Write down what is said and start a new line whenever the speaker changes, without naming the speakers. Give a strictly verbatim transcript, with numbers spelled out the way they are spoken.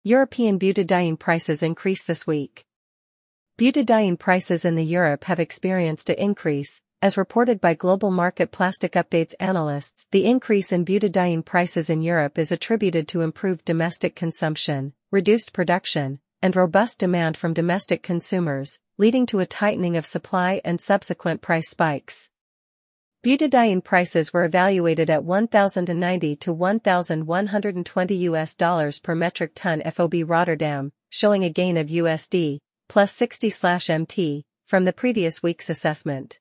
European butadiene prices increase this week. Butadiene prices in the Europe have experienced an increase, as reported by Global Market Plastic Updates analysts. The increase in butadiene prices in Europe is attributed to improved domestic consumption, reduced production, and robust demand from domestic consumers, leading to a tightening of supply and subsequent price spikes. Butadiene prices were evaluated at one thousand ninety to one thousand one hundred twenty U S dollars per metric ton F O B Rotterdam, showing a gain of U S D plus sixty M T from the previous week's assessment.